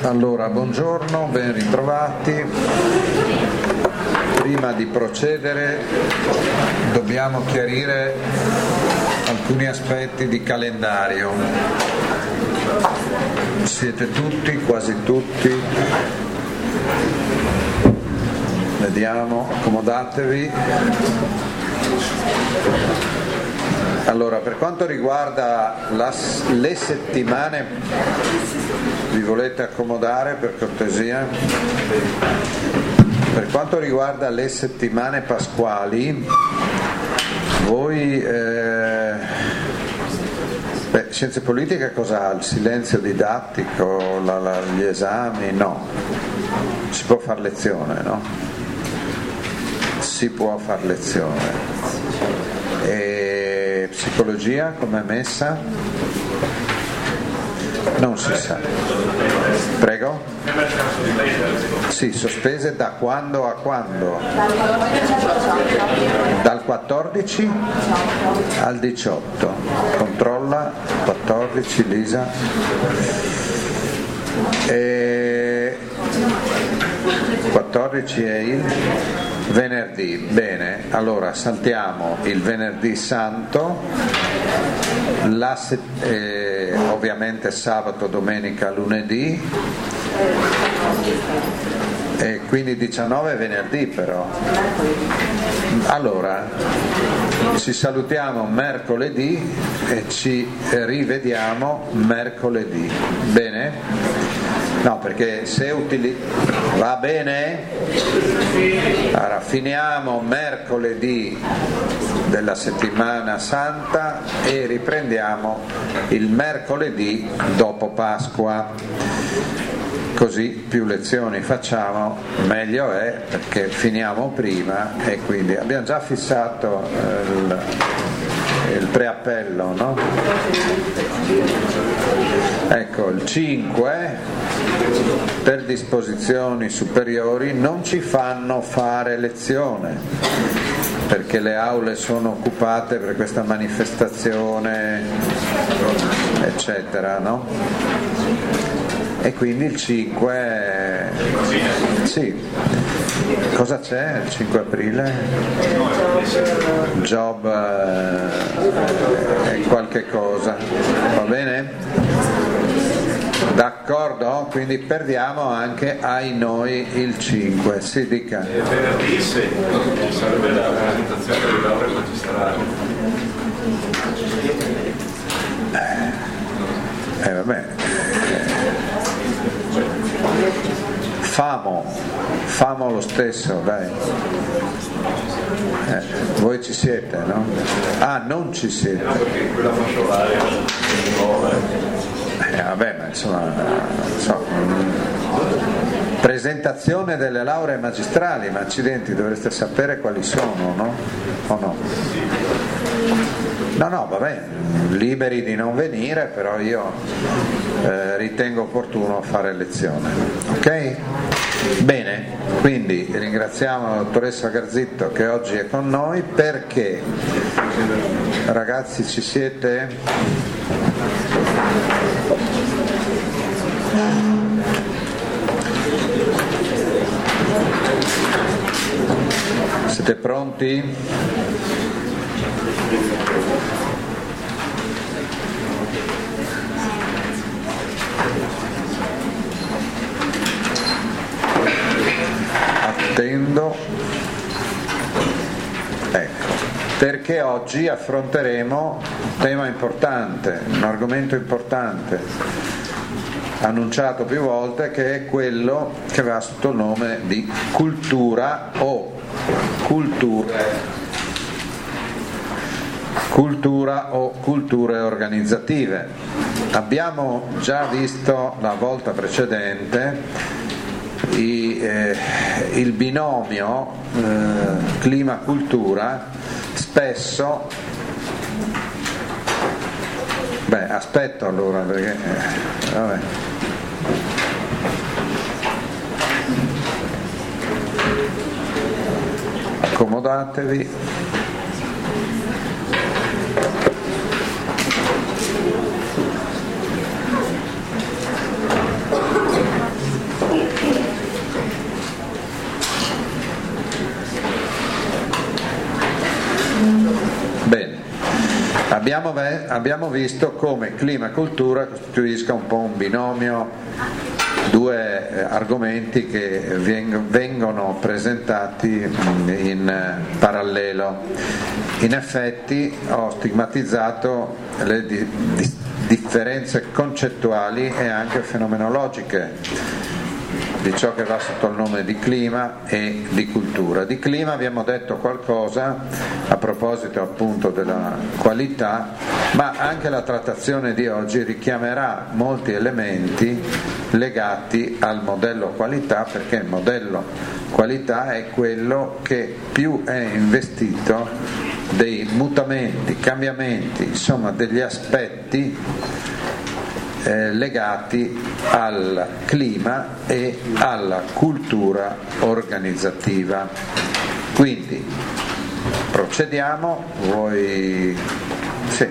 Allora, buongiorno, ben ritrovati. Prima di procedere dobbiamo chiarire alcuni aspetti di calendario. Siete tutti, quasi tutti. Vediamo, accomodatevi. Allora, per quanto riguarda le settimane, vi volete accomodare per cortesia? Per quanto riguarda le settimane pasquali, voi scienze politiche cosa ha? Il silenzio didattico, gli esami? No, si può far lezione, no? Si può far lezione. E psicologia com'è messa? Non si sa. Prego? Sì, sospese da quando a quando? Dal 14 al 18. Controlla, 14 Lisa. 14 è il venerdì. Bene, allora saltiamo il venerdì santo, ovviamente sabato, domenica, lunedì, e quindi 19 è venerdì però. Allora ci salutiamo mercoledì e ci rivediamo mercoledì. Bene? No, perché se va bene? Allora finiamo mercoledì della settimana santa e riprendiamo il mercoledì dopo Pasqua. Così più lezioni facciamo meglio è, perché finiamo prima e quindi abbiamo già fissato il preappello, no? Ecco, il 5 per disposizioni superiori non ci fanno fare lezione perché le aule sono occupate per questa manifestazione eccetera, no? E quindi il 5 sì, cosa c'è il 5 aprile? Job e qualche cosa, va bene? D'accordo? Quindi perdiamo anche ai noi il 5, si dica. E venerdì se ci sarebbe la presentazione di laurea magistrale. Vabbè. Famo lo stesso, dai. Voi ci siete, no? Ah, non ci siete. No, perché quella fasciolare vabbè, ma insomma, presentazione delle lauree magistrali, ma accidenti, dovreste sapere quali sono, no? O no? No, vabbè, liberi di non venire, però io ritengo opportuno fare lezione, ok? Bene, quindi ringraziamo la dottoressa Garzitto che oggi è con noi. Perché? Ragazzi, ci siete? Siete pronti? Attendo. Ecco, perché oggi affronteremo un tema importante, un argomento importante, annunciato più volte, che è quello che va sotto il nome di cultura o culture organizzative. Abbiamo già visto la volta precedente il binomio clima-cultura spesso. Aspetto allora perché vabbè. Accomodatevi. abbiamo visto come clima e cultura costituisca un po' un binomio, due argomenti che vengono presentati in parallelo. In effetti ho stigmatizzato le differenze concettuali e anche fenomenologiche di ciò che va sotto il nome di clima e di cultura. Di clima abbiamo detto qualcosa a proposito appunto della qualità, ma anche la trattazione di oggi richiamerà molti elementi legati al modello qualità, perché il modello qualità è quello che più è investito dei mutamenti, cambiamenti, insomma degli aspetti legati al clima e alla cultura organizzativa. Quindi procediamo, voi sì.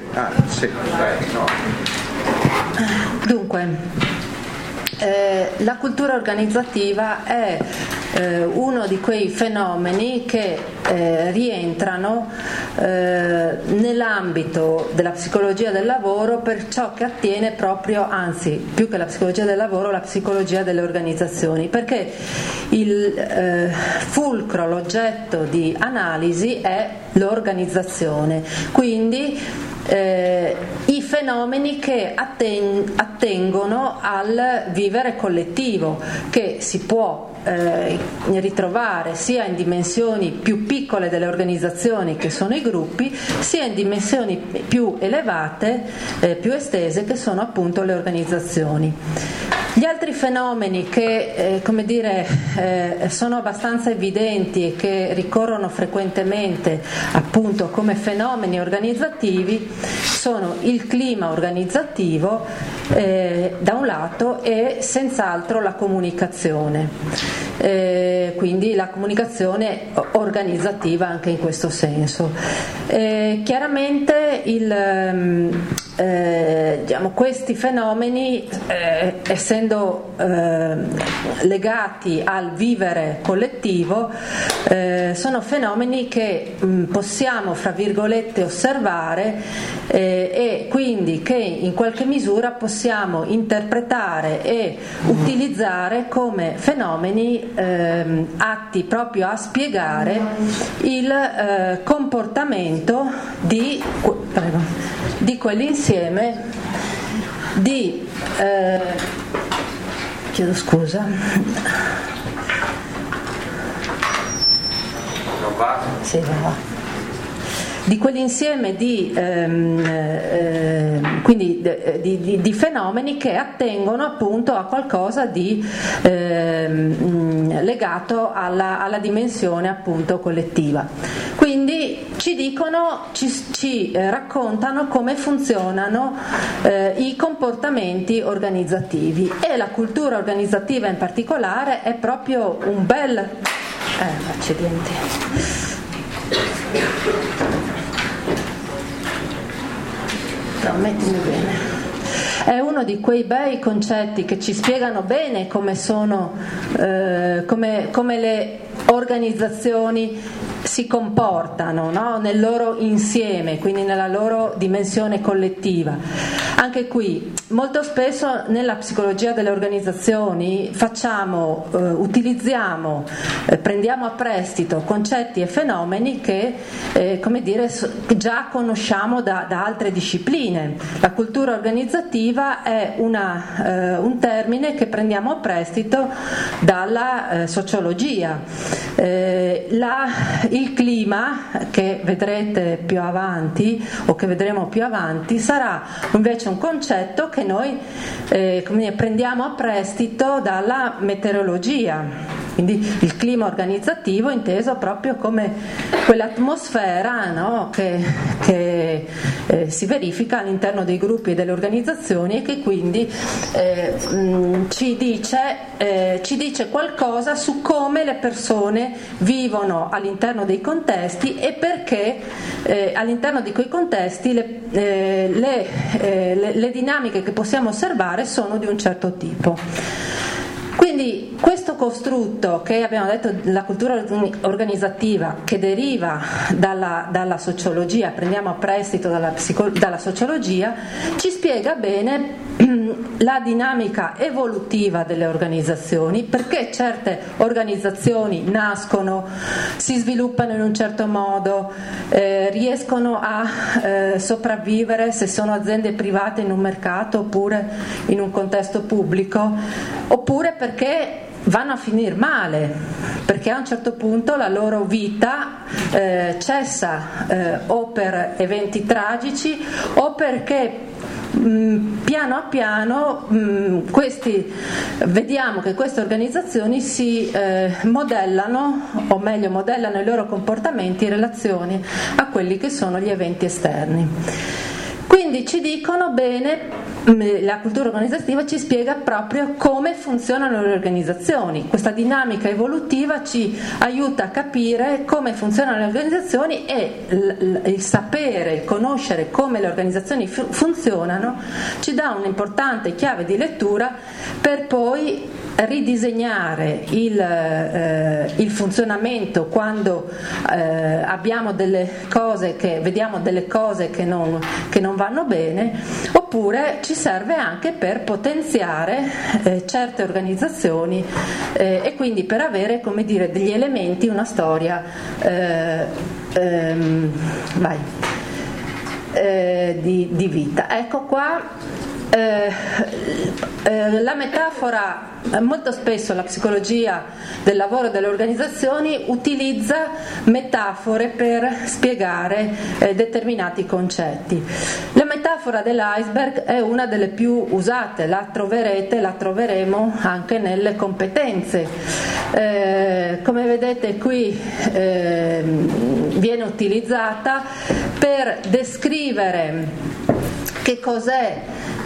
Dunque, la cultura organizzativa è uno di quei fenomeni che rientrano nell'ambito della psicologia del lavoro per ciò che attiene proprio, anzi più che la psicologia del lavoro, la psicologia delle organizzazioni, perché il fulcro, l'oggetto di analisi è l'organizzazione, quindi i fenomeni che attengono al vivere collettivo, che si può ritrovare sia in dimensioni più piccole delle organizzazioni, che sono i gruppi, sia in dimensioni più elevate, più estese, che sono appunto le organizzazioni. Gli altri fenomeni che sono abbastanza evidenti e che ricorrono frequentemente appunto come fenomeni organizzativi sono il clima organizzativo da un lato e senz'altro la comunicazione, quindi la comunicazione organizzativa anche in questo senso. Chiaramente questi fenomeni, essendo legati al vivere collettivo, sono fenomeni che possiamo fra virgolette osservare e quindi che in qualche misura possiamo interpretare e utilizzare come fenomeni atti proprio a spiegare il comportamento di quell'insieme di chiedo scusa. Non va? Sì, va. Di quell'insieme di fenomeni che attengono appunto a qualcosa di legato alla dimensione appunto collettiva. Quindi ci raccontano come funzionano i comportamenti organizzativi, e la cultura organizzativa in particolare è proprio un bel accidenti. Mettimi bene. È uno di quei bei concetti che ci spiegano bene come sono, come le organizzazioni si comportano, no? Nel loro insieme, quindi nella loro dimensione collettiva. Anche qui, molto spesso nella psicologia delle organizzazioni utilizziamo, prendiamo a prestito concetti e fenomeni che già conosciamo da altre discipline. La cultura organizzativa è un termine che prendiamo a prestito dalla sociologia. Il clima, che vedrete più avanti o che vedremo più avanti, sarà invece un concetto che noi prendiamo a prestito dalla meteorologia. Quindi il clima organizzativo inteso proprio come quell'atmosfera, no, che si verifica all'interno dei gruppi e delle organizzazioni, e che quindi ci dice qualcosa su come le persone vivono all'interno dei contesti e perché all'interno di quei contesti le dinamiche che possiamo osservare sono di un certo tipo. Quindi questo costrutto che abbiamo detto, la cultura organizzativa, che deriva dalla sociologia, prendiamo a prestito dalla sociologia, ci spiega bene la dinamica evolutiva delle organizzazioni, perché certe organizzazioni nascono, si sviluppano in un certo modo, riescono a sopravvivere se sono aziende private in un mercato oppure in un contesto pubblico, oppure perché vanno a finire male, perché a un certo punto la loro vita cessa o per eventi tragici o perché piano a piano vediamo che queste organizzazioni si modellano, o meglio modellano i loro comportamenti in relazione a quelli che sono gli eventi esterni. Quindi ci dicono bene, la cultura organizzativa ci spiega proprio come funzionano le organizzazioni. Questa dinamica evolutiva ci aiuta a capire come funzionano le organizzazioni, e il sapere, il conoscere come le organizzazioni funzionano ci dà un'importante chiave di lettura per poi ridisegnare il funzionamento quando abbiamo delle cose vediamo delle cose che non vanno bene, oppure ci serve anche per potenziare certe organizzazioni e quindi per avere, come dire, degli elementi, una storia di vita. Ecco qua la metafora. Molto spesso la psicologia del lavoro e delle organizzazioni utilizza metafore per spiegare determinati concetti. La metafora dell'iceberg è una delle più usate, la troveremo anche nelle competenze. Come vedete qui viene utilizzata per descrivere che cos'è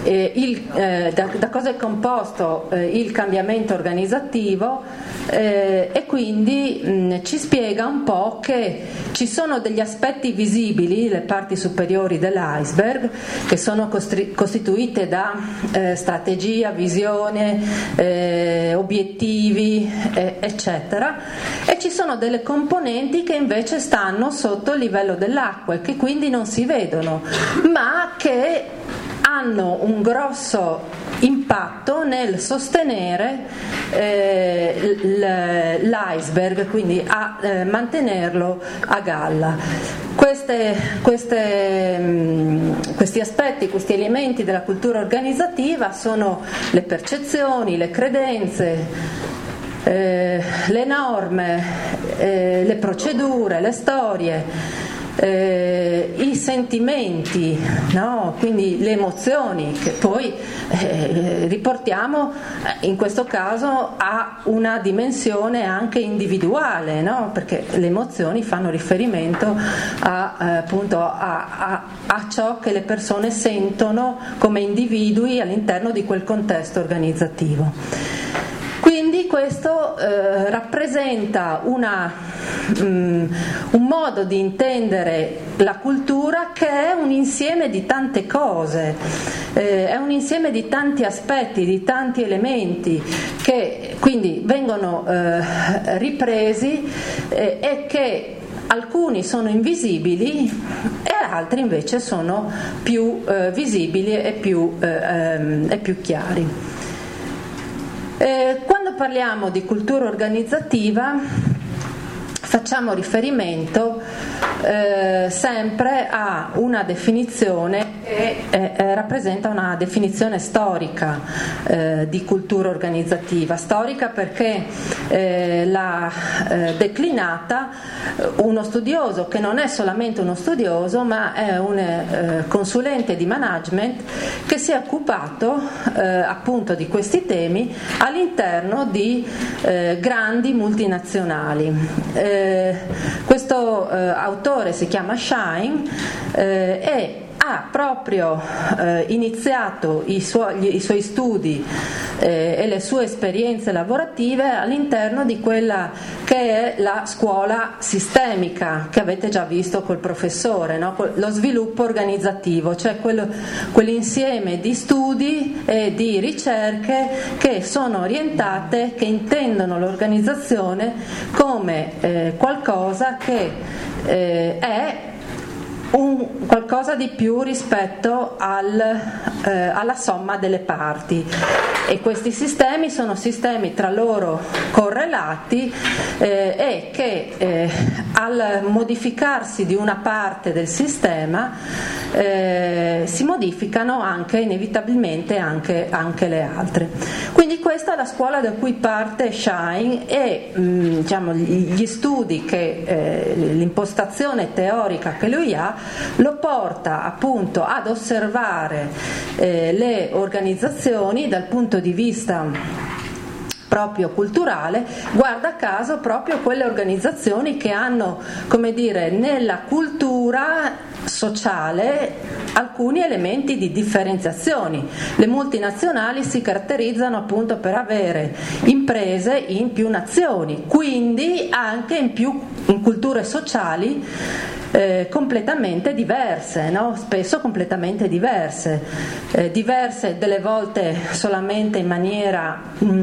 da cosa è composto il cambiamento organizzativo, e quindi ci spiega un po' che ci sono degli aspetti visibili, le parti superiori dell'iceberg, che sono costituite da strategia, visione, obiettivi, eccetera, e ci sono delle componenti che invece stanno sotto il livello dell'acqua e che quindi non si vedono, ma che hanno un grosso impatto nel sostenere l'iceberg, quindi a mantenerlo a galla. Questi aspetti, questi elementi della cultura organizzativa sono le percezioni, le credenze, le norme, le procedure, le storie, i sentimenti, no? Quindi le emozioni, che poi riportiamo in questo caso a una dimensione anche individuale, no? Perché le emozioni fanno riferimento appunto a ciò che le persone sentono come individui all'interno di quel contesto organizzativo. Quindi questo rappresenta un modo di intendere la cultura che è un insieme di tante cose, è un insieme di tanti aspetti, di tanti elementi che quindi vengono ripresi e che alcuni sono invisibili e altri invece sono più visibili e più chiari. Quando parliamo di cultura organizzativa facciamo riferimento sempre a una definizione che rappresenta una definizione storica di cultura organizzativa. Storica perché l'ha declinata uno studioso che non è solamente uno studioso, ma è un consulente di management che si è occupato appunto di questi temi all'interno di grandi multinazionali. Questo autore si chiama Schein e ha proprio iniziato i suoi studi e le sue esperienze lavorative all'interno di quella che è la scuola sistemica, che avete già visto col professore, no? Lo sviluppo organizzativo, cioè quell'insieme di studi e di ricerche che sono orientate, che intendono l'organizzazione come qualcosa che è qualcosa di più rispetto alla somma delle parti, e questi sistemi sono sistemi tra loro correlati e che al modificarsi di una parte del sistema si modificano anche inevitabilmente anche le altre. Quindi questa è la scuola da cui parte Shine, e diciamo, gli studi l'impostazione teorica che lui ha lo porta appunto ad osservare le organizzazioni dal punto di vista proprio culturale, guarda caso proprio quelle organizzazioni che hanno, come dire, nella cultura sociale alcuni elementi di differenziazione. Le multinazionali si caratterizzano appunto per avere imprese in più nazioni, quindi anche in culture sociali completamente diverse, no? Spesso completamente diverse delle volte solamente in maniera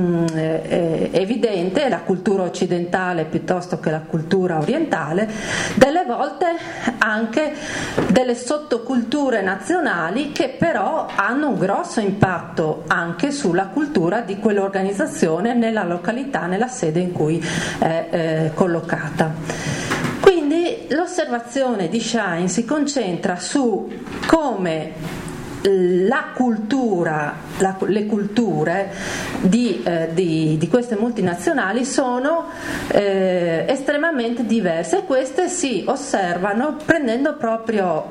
evidente, la cultura occidentale piuttosto che la cultura orientale, delle volte anche delle sottoculture nazionali che però hanno un grosso impatto anche sulla cultura di quell'organizzazione nella località, nella sede in cui è collocata. Quindi l'osservazione di Shine si concentra su come la cultura, le culture di queste multinazionali sono estremamente diverse, e queste si osservano prendendo proprio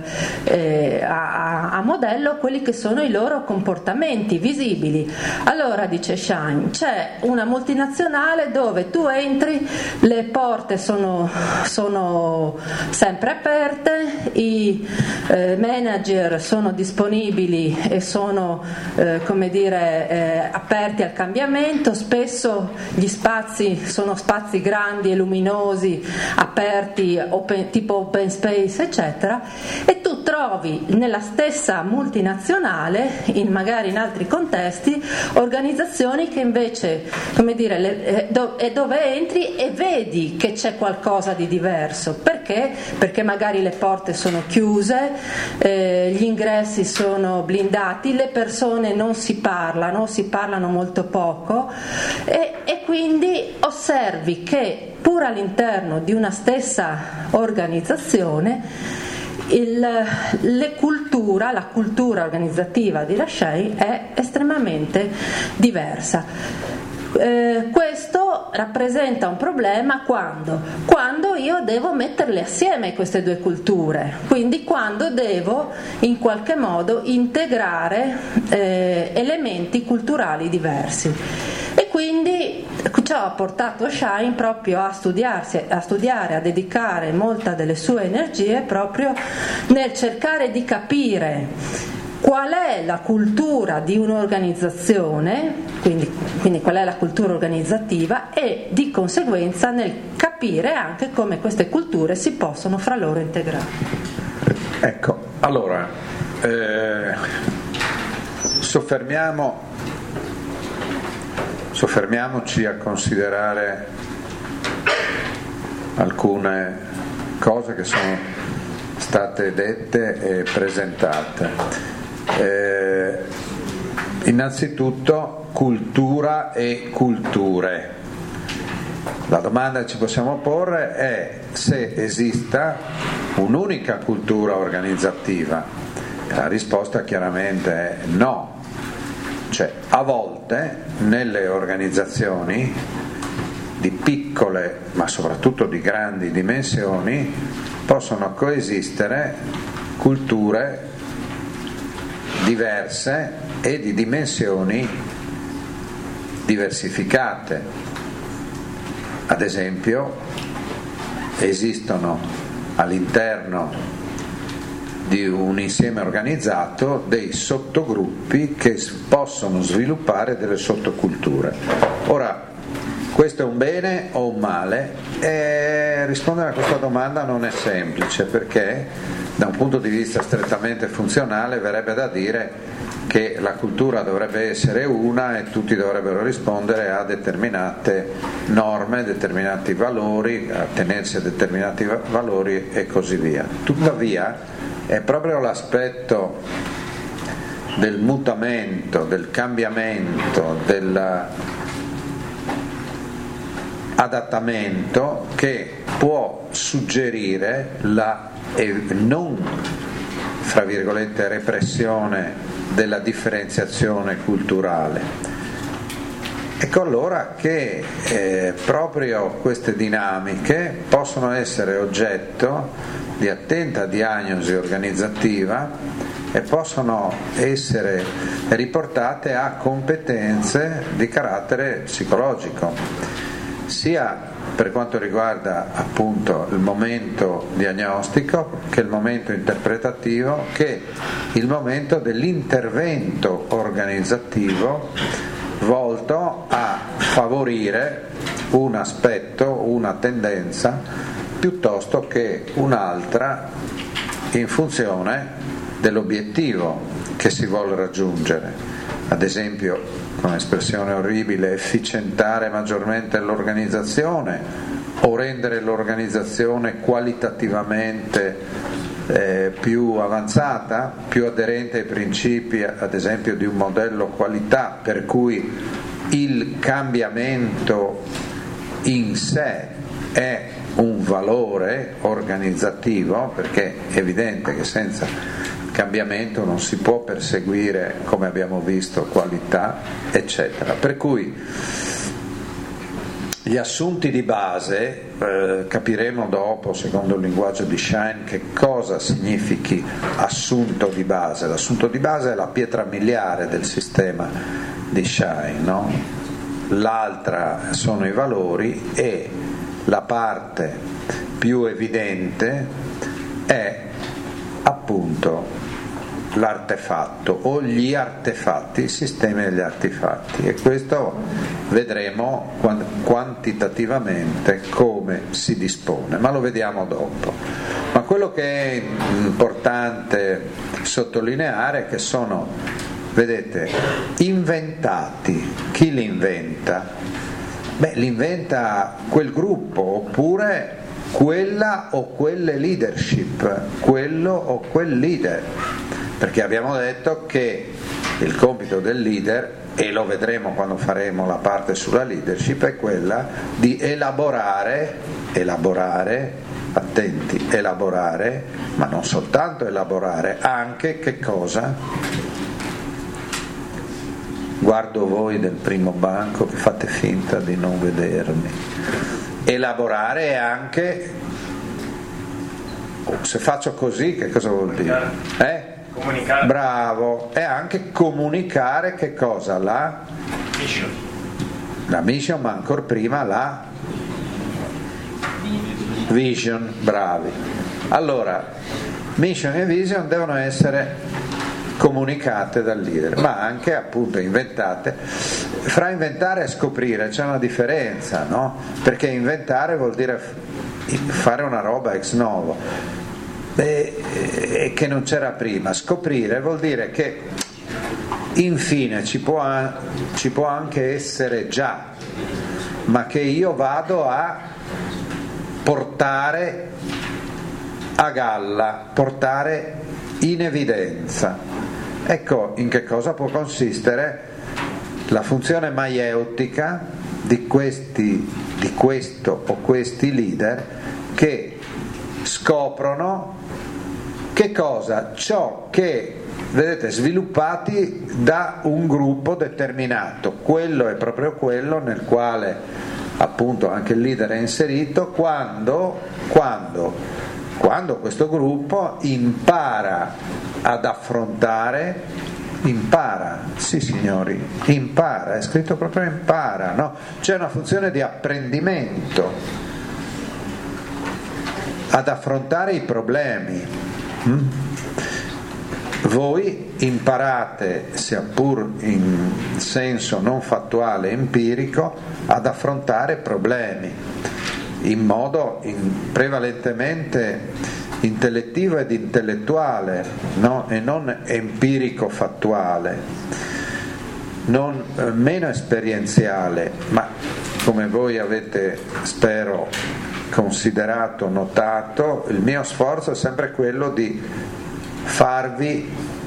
a modello quelli che sono i loro comportamenti visibili. Allora, dice Shine, c'è una multinazionale dove tu entri, le porte sono sempre aperte, i manager sono disponibili e sono aperti al cambiamento, spesso gli spazi sono spazi grandi e luminosi, aperti, tipo open space eccetera, e tu trovi nella stessa multinazionale, magari in altri contesti, organizzazioni che invece dove entri e vedi che c'è qualcosa di diverso. Perché magari le porte sono chiuse, gli ingressi sono blindati, le persone non si parlano molto poco, e quindi osservi che pur all'interno di una stessa organizzazione la cultura organizzativa di Shine è estremamente diversa. Questo rappresenta un problema quando io devo metterle assieme queste due culture, quindi quando devo in qualche modo integrare elementi culturali diversi, e quindi ciò ha portato Shine proprio a studiare, a dedicare molta delle sue energie proprio nel cercare di capire qual è la cultura di un'organizzazione, quindi qual è la cultura organizzativa, e di conseguenza nel capire anche come queste culture si possono fra loro integrare. Ecco, allora soffermiamoci a considerare alcune cose che sono state dette e presentate. Innanzitutto cultura e culture. La domanda che ci possiamo porre è se esista un'unica cultura organizzativa. La risposta chiaramente è no. Cioè, a volte nelle organizzazioni di piccole ma soprattutto di grandi dimensioni possono coesistere culture diverse e di dimensioni diversificate. Ad esempio, esistono all'interno di un insieme organizzato dei sottogruppi che possono sviluppare delle sottoculture. Ora, questo è un bene o un male? Rispondere a questa domanda non è semplice, perché da un punto di vista strettamente funzionale verrebbe da dire che la cultura dovrebbe essere una e tutti dovrebbero rispondere a determinate norme, determinati valori, a tenersi a determinati valori e così via. Tuttavia è proprio l'aspetto del mutamento, del cambiamento, dell'adattamento che può suggerire la non, fra virgolette, repressione della differenziazione culturale. Ecco allora che proprio queste dinamiche possono essere oggetto di attenta diagnosi organizzativa e possono essere riportate a competenze di carattere psicologico, sia per quanto riguarda appunto il momento diagnostico, che il momento interpretativo, che il momento dell'intervento organizzativo volto a favorire un aspetto, una tendenza, piuttosto che un'altra in funzione dell'obiettivo che si vuole raggiungere. Ad esempio, con espressione orribile, efficientare maggiormente l'organizzazione o rendere l'organizzazione qualitativamente più avanzata, più aderente ai principi, ad esempio, di un modello qualità, per cui il cambiamento in sé è un valore organizzativo, perché è evidente che senza cambiamento non si può perseguire, come abbiamo visto, qualità, eccetera. Per cui gli assunti di base, capiremo dopo, secondo il linguaggio di Schein, che cosa significhi assunto di base. L'assunto di base è la pietra miliare del sistema di Schein, no? L'altra sono i valori e la parte più evidente è appunto l'artefatto o gli artefatti, il sistema degli artefatti, e questo vedremo quantitativamente come si dispone, ma lo vediamo dopo. Ma quello che è importante sottolineare è che sono, vedete, inventati. Chi li inventa? Beh, li inventa quel gruppo, oppure quella o quelle leadership, quello o quel leader, perché abbiamo detto che il compito del leader, e lo vedremo quando faremo la parte sulla leadership, è quella di elaborare, attenti, elaborare, ma non soltanto elaborare, anche che cosa? Guardo voi del primo banco che fate finta di non vedermi. Elaborare è anche, se faccio così, che cosa vuol dire? Comunicare. Bravo, è anche comunicare che cosa? La mission, ma ancora prima la vision, bravi. Allora, mission e vision devono essere comunicate dal leader, ma anche appunto inventate. Fra inventare e scoprire c'è una differenza, no? Perché inventare vuol dire fare una roba ex novo e che non c'era prima. Scoprire vuol dire che infine ci può anche essere già, ma che io vado a portare a galla, portare in evidenza. Ecco in che cosa può consistere la funzione maieutica di questo o questi leader, che scoprono che cosa? Ciò che, vedete, sviluppati da un gruppo determinato. Quello è proprio quello nel quale appunto anche il leader è inserito quando questo gruppo impara ad affrontare, sì signori, impara, è scritto proprio impara, no? C'è una funzione di apprendimento ad affrontare i problemi. voi imparate, sia pur in senso non fattuale e empirico, ad affrontare problemi in modo prevalentemente intellettivo ed intellettuale, no? E non empirico-fattuale, meno esperienziale, ma come voi avete, spero, considerato, notato, il mio sforzo è sempre quello di farvi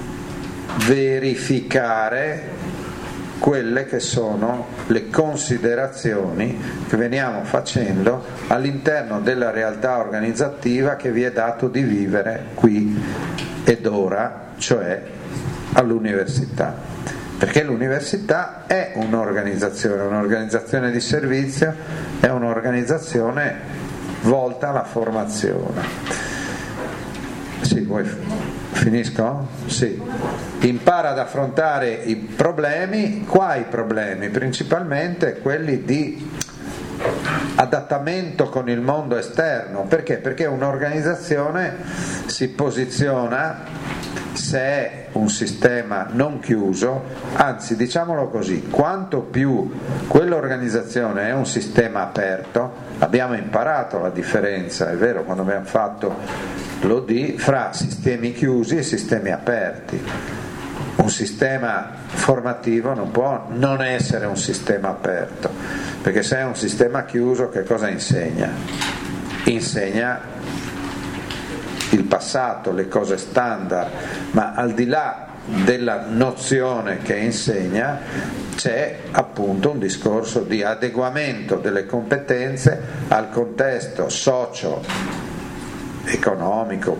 verificare quelle che sono le considerazioni che veniamo facendo all'interno della realtà organizzativa che vi è dato di vivere qui ed ora, cioè all'università. Perché l'università è un'organizzazione di servizio, è un'organizzazione volta alla formazione. Sì, vuoi finisco? Sì. Impara ad affrontare i problemi, quali problemi? Principalmente quelli di adattamento con il mondo esterno. Perché? Perché un'organizzazione si posiziona, se è un sistema non chiuso, anzi diciamolo così, quanto più quell'organizzazione è un sistema aperto, abbiamo imparato la differenza, è vero, quando abbiamo fatto l'OD, fra sistemi chiusi e sistemi aperti. Un sistema formativo non può non essere un sistema aperto, perché se è un sistema chiuso che cosa insegna? Insegna il passato, le cose standard, ma al di là della nozione che insegna c'è appunto un discorso di adeguamento delle competenze al contesto socio-economico,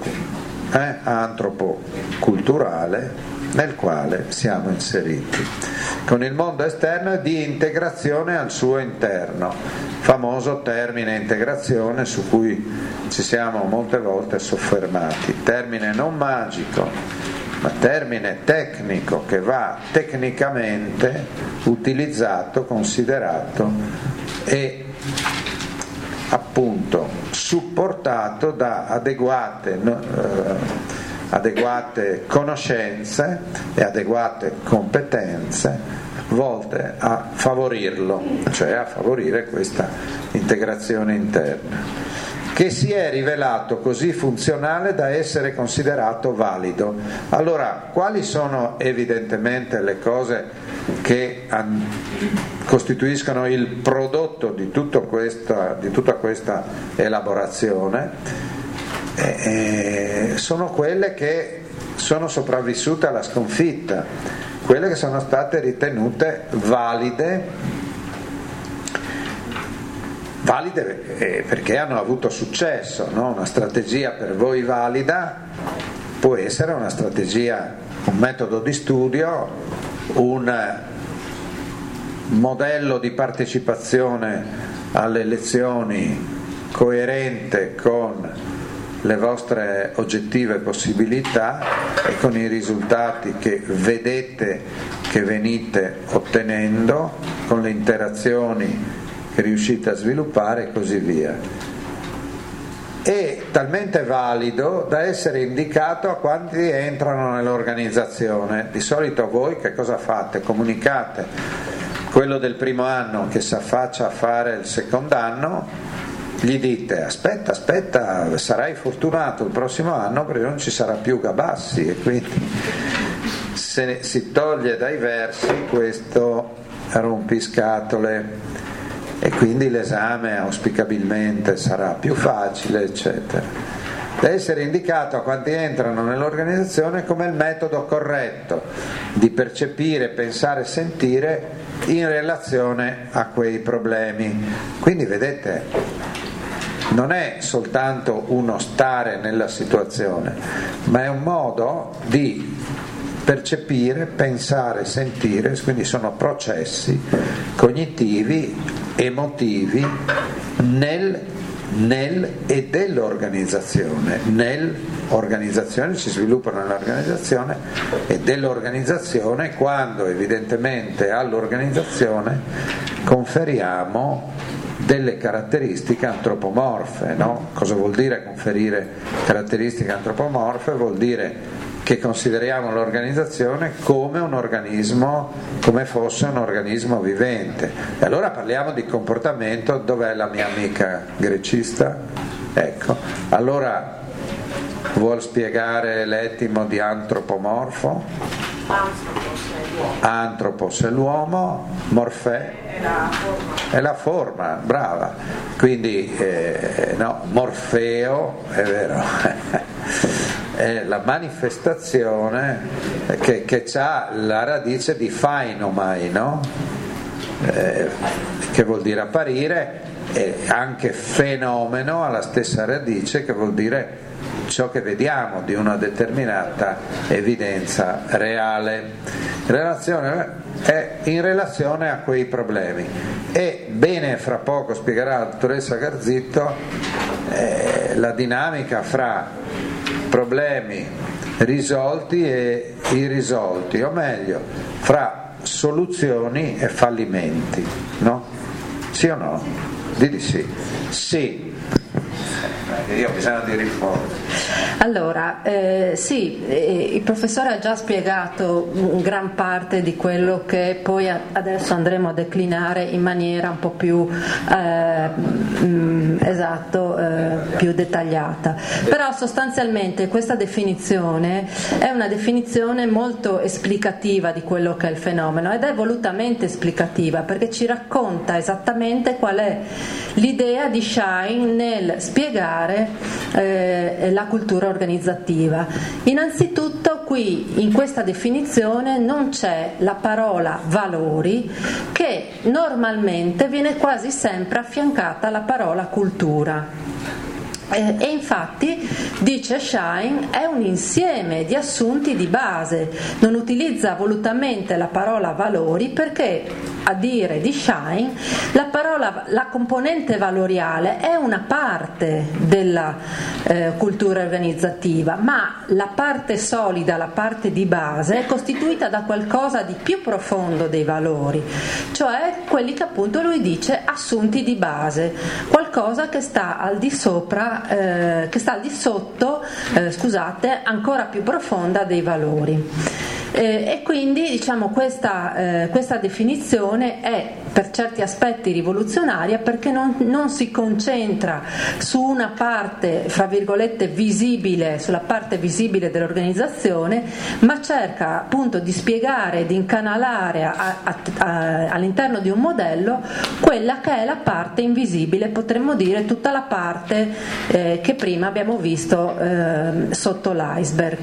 antropo-culturale nel quale siamo inseriti, con il mondo esterno e di integrazione al suo interno, famoso termine integrazione su cui ci siamo molte volte soffermati, termine non magico ma termine tecnico che va tecnicamente utilizzato, considerato e appunto supportato da adeguate conoscenze e adeguate competenze volte a favorirlo, cioè a favorire questa integrazione interna, che si è rivelato così funzionale da essere considerato valido. Allora, quali sono evidentemente le cose che costituiscono il prodotto di tutta questa elaborazione? Sono quelle che sono sopravvissute alla sconfitta, quelle che sono state ritenute valide perché hanno avuto successo, no? Una strategia per voi valida può essere una strategia, un metodo di studio, un modello di partecipazione alle lezioni coerente con le vostre oggettive possibilità e con i risultati che vedete che venite ottenendo, con le interazioni che riuscite a sviluppare e così via. È talmente valido da essere indicato a quanti entrano nell'organizzazione. Di solito voi che cosa fate? Comunicate quello del primo anno che si affaccia a fare il secondo anno, gli dite aspetta, sarai fortunato il prossimo anno perché non ci sarà più Gabassi, e quindi se si toglie dai versi questo rompiscatole e quindi l'esame auspicabilmente sarà più facile, eccetera. Deve essere indicato a quanti entrano nell'organizzazione come il metodo corretto di percepire, pensare, sentire in relazione a quei problemi. Quindi vedete, non è soltanto uno stare nella situazione, ma è un modo di percepire, pensare, sentire, quindi sono processi cognitivi, emotivi nel e dell'organizzazione. Nell'organizzazione si sviluppano nell'organizzazione e dell'organizzazione, quando evidentemente all'organizzazione conferiamo delle caratteristiche antropomorfe, no? Cosa vuol dire conferire caratteristiche antropomorfe? Vuol dire che consideriamo l'organizzazione come un organismo, come fosse un organismo vivente. E allora parliamo di comportamento. Dov'è la mia amica grecista? Ecco, allora vuol spiegare l'etimo di antropomorfo? Antropos è l'uomo, morfè è la forma, brava. Quindi no, morfeo è vero. È la manifestazione che ha la radice di phainomai, no? Che vuol dire apparire, e anche fenomeno ha la stessa radice, che vuol dire ciò che vediamo di una determinata evidenza reale. È in relazione a quei problemi. E bene, fra poco spiegherà la dottoressa Garzitto la dinamica fra problemi risolti e irrisolti, o meglio, fra soluzioni e fallimenti, no? Sì o no? Di sì. Sì. Io ho bisogno di riforme. Allora, sì, il professore ha già spiegato gran parte di quello che poi adesso andremo a declinare in maniera un po' più più dettagliata. Però sostanzialmente questa definizione è una definizione molto esplicativa di quello che è il fenomeno, ed è volutamente esplicativa perché ci racconta esattamente qual è l'idea di Schein nel spiegare la cultura organizzativa. Innanzitutto qui in questa definizione non c'è la parola valori, che normalmente viene quasi sempre affiancata alla parola cultura. E infatti, dice Schein, è un insieme di assunti di base, non utilizza volutamente la parola valori perché, a dire di Schein, la componente valoriale è una parte della cultura organizzativa, ma la parte solida, la parte di base è costituita da qualcosa di più profondo dei valori, cioè quelli che appunto lui dice assunti di base, qualcosa che sta al di sopra, che sta al di sotto, ancora più profonda dei valori. E quindi diciamo questa definizione è per certi aspetti rivoluzionaria perché non si concentra su una parte, fra virgolette, visibile, sulla parte visibile dell'organizzazione, ma cerca appunto di spiegare, di incanalare all'interno di un modello quella che è la parte invisibile, potremmo dire tutta la parte che prima abbiamo visto sotto l'iceberg.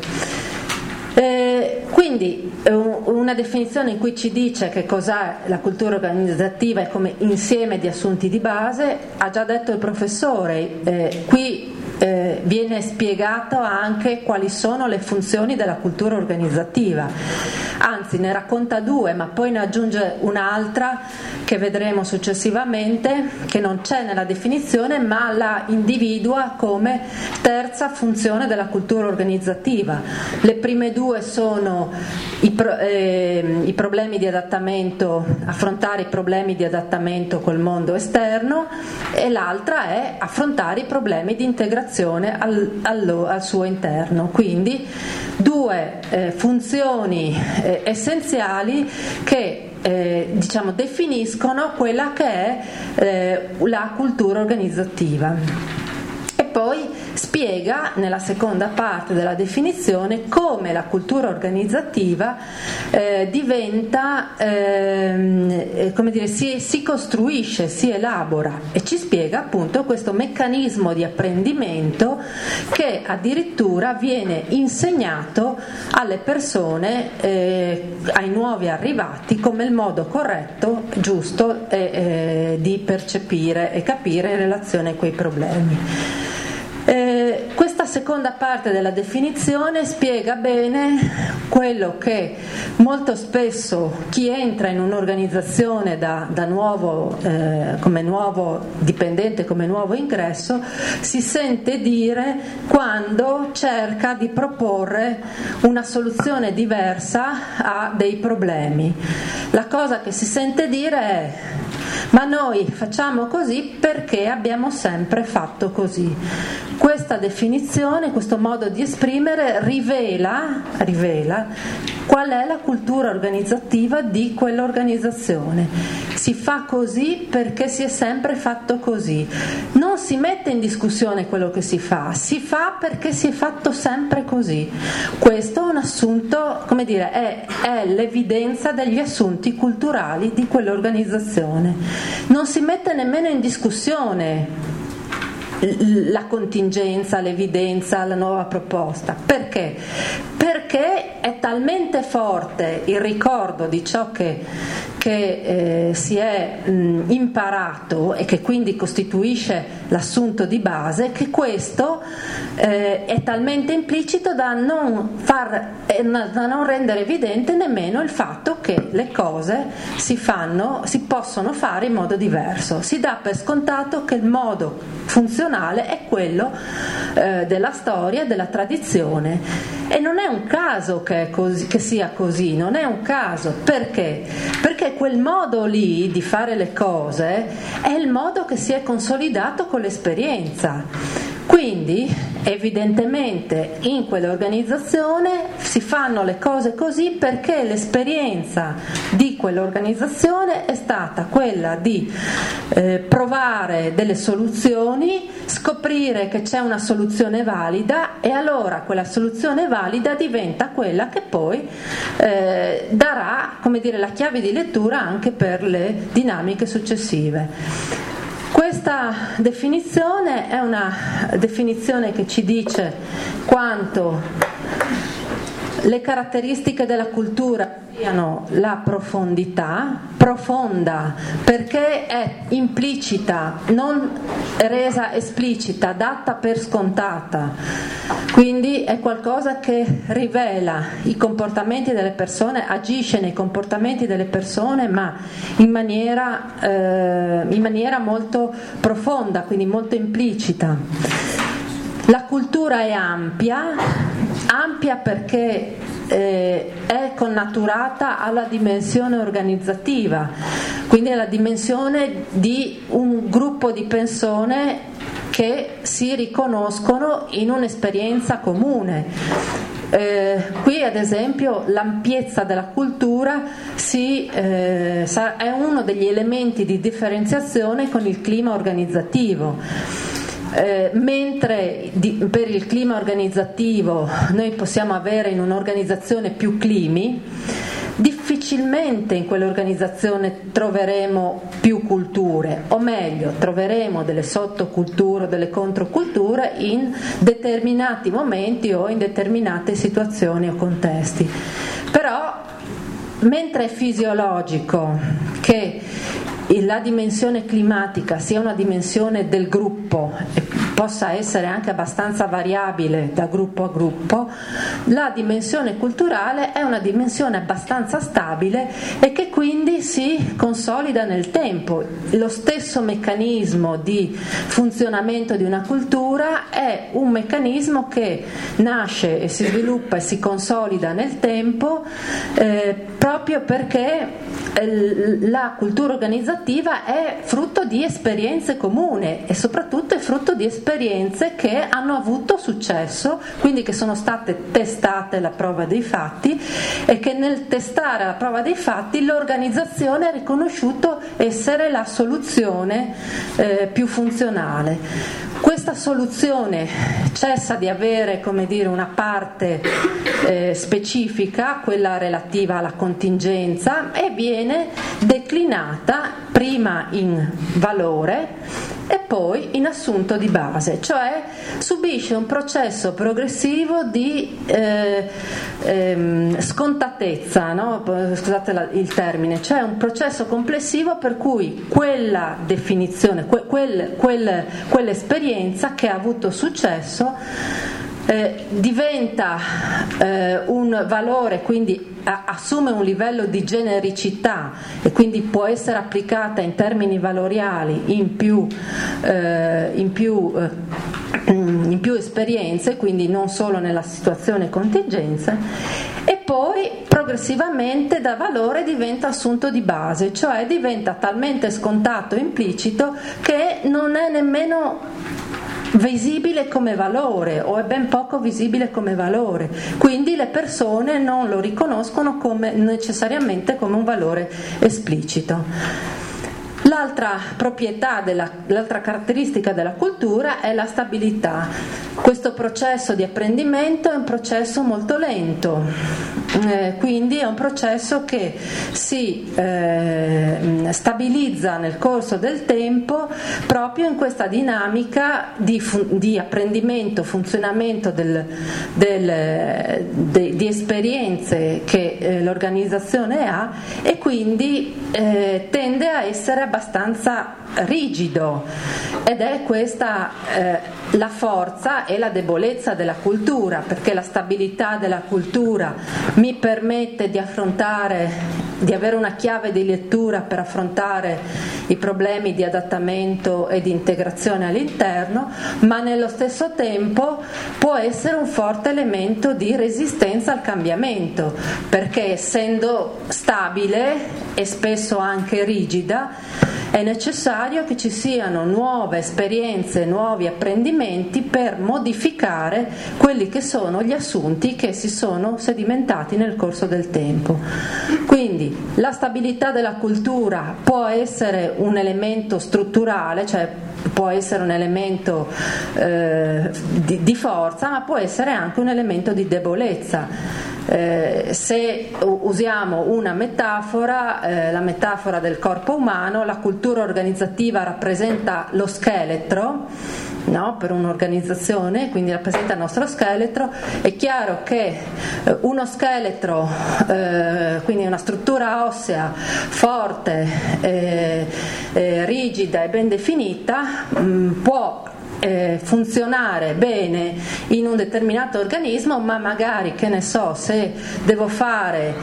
Quindi una definizione in cui ci dice che cos'è la cultura organizzativa e come insieme di assunti di base, ha già detto il professore, qui viene spiegato anche quali sono le funzioni della cultura organizzativa, anzi ne racconta due, ma poi ne aggiunge un'altra che vedremo successivamente, che non c'è nella definizione ma la individua come terza funzione della cultura organizzativa. Le prime due sono i problemi di adattamento, affrontare i problemi di adattamento col mondo esterno, e l'altra è affrontare i problemi di integrazione al suo interno. Quindi due funzioni essenziali che definiscono quella che è la cultura organizzativa. E poi spiega nella seconda parte della definizione come la cultura organizzativa diventa, si costruisce, si elabora, e ci spiega appunto questo meccanismo di apprendimento che addirittura viene insegnato alle persone, ai nuovi arrivati, come il modo corretto, giusto di percepire e capire in relazione a quei problemi. Questa seconda parte della definizione spiega bene quello che molto spesso chi entra in un'organizzazione da nuovo, come nuovo dipendente, come nuovo ingresso, si sente dire quando cerca di proporre una soluzione diversa a dei problemi. La cosa che si sente dire è: ma noi facciamo così perché abbiamo sempre fatto così. Questa definizione, questo modo di esprimere rivela qual è la cultura organizzativa di quell'organizzazione. Si fa così perché si è sempre fatto così. Non si mette in discussione quello che si fa perché si è fatto sempre così. Questo è un assunto, come dire, è l'evidenza degli assunti culturali di quell'organizzazione. Non si mette nemmeno in discussione la contingenza, l'evidenza, la nuova proposta. Perché? Perché è talmente forte il ricordo di ciò che si è imparato e che quindi costituisce l'assunto di base, che questo è talmente implicito da non rendere evidente nemmeno il fatto che le cose si possono fare in modo diverso. Si dà per scontato che il modo funzionale è quello della storia, della tradizione, e non è un caso che sia così, non è un caso. Perché quel modo lì di fare le cose è il modo che si è consolidato con l'esperienza. Quindi evidentemente in quell'organizzazione si fanno le cose così perché l'esperienza di quell'organizzazione è stata quella di provare delle soluzioni, scoprire che c'è una soluzione valida, e allora quella soluzione valida diventa quella che poi darà, come dire, la chiave di lettura anche per le dinamiche successive. Questa definizione è una definizione che ci dice quanto le caratteristiche della cultura siano la profondità, profonda perché è implicita, non resa esplicita, data per scontata, quindi è qualcosa che rivela i comportamenti delle persone, agisce nei comportamenti delle persone, ma in maniera molto profonda, quindi molto implicita. La cultura è ampia perché è connaturata alla dimensione organizzativa, quindi alla dimensione di un gruppo di persone che si riconoscono in un'esperienza comune. Qui ad esempio l'ampiezza della cultura è uno degli elementi di differenziazione con il clima organizzativo. Mentre per il clima organizzativo noi possiamo avere in un'organizzazione più climi, difficilmente in quell'organizzazione troveremo più culture, o meglio troveremo delle sottoculture o delle controculture in determinati momenti o in determinate situazioni o contesti. Però mentre è fisiologico che la dimensione climatica sia una dimensione del gruppo e possa essere anche abbastanza variabile da gruppo a gruppo, la dimensione culturale è una dimensione abbastanza stabile e che quindi si consolida nel tempo. Lo stesso meccanismo di funzionamento di una cultura è un meccanismo che nasce e si sviluppa e si consolida nel tempo proprio perché la cultura organizzativa è frutto di esperienze comuni e soprattutto è frutto di esperienze che hanno avuto successo, quindi che sono state testate alla prova dei fatti, e che nel testare la prova dei fatti l'organizzazione ha riconosciuto essere la soluzione più funzionale. Questa soluzione cessa di avere, come dire, una parte specifica, quella relativa alla contingenza, e viene declinata prima in valore e poi in assunto di base, cioè subisce un processo progressivo di scontatezza, no? Scusate il termine, cioè un processo complessivo per cui quella definizione, quell'esperienza che ha avuto successo diventa un valore, quindi assume un livello di genericità e quindi può essere applicata in termini valoriali in più in più esperienze, quindi non solo nella situazione contingenza, e poi progressivamente da valore diventa assunto di base, cioè diventa talmente scontato e implicito che non è nemmeno visibile come valore, o è ben poco visibile come valore, quindi le persone non lo riconoscono necessariamente come un valore esplicito. L'altra proprietà, l'altra caratteristica della cultura è la stabilità. Questo processo di apprendimento è un processo molto lento, quindi è un processo che si stabilizza nel corso del tempo proprio in questa dinamica di apprendimento, funzionamento di esperienze che l'organizzazione ha, e quindi tende a essere abbastanza rigido, ed è questa la forza e la debolezza della cultura, perché la stabilità della cultura mi permette di avere una chiave di lettura per affrontare i problemi di adattamento e di integrazione all'interno, ma nello stesso tempo può essere un forte elemento di resistenza al cambiamento, perché essendo stabile e spesso anche rigida è necessario che ci siano nuove esperienze, nuovi apprendimenti per modificare quelli che sono gli assunti che si sono sedimentati nel corso del tempo. Quindi la stabilità della cultura può essere un elemento strutturale, cioè può essere un elemento di forza, ma può essere anche un elemento di debolezza. Se usiamo una metafora, la metafora del corpo umano, la cultura organizzativa rappresenta lo scheletro, no? Per un'organizzazione, quindi rappresenta il nostro scheletro. È chiaro che uno scheletro, quindi una struttura ossea forte, rigida e ben definita, può funzionare bene in un determinato organismo, ma magari, che ne so, se devo fare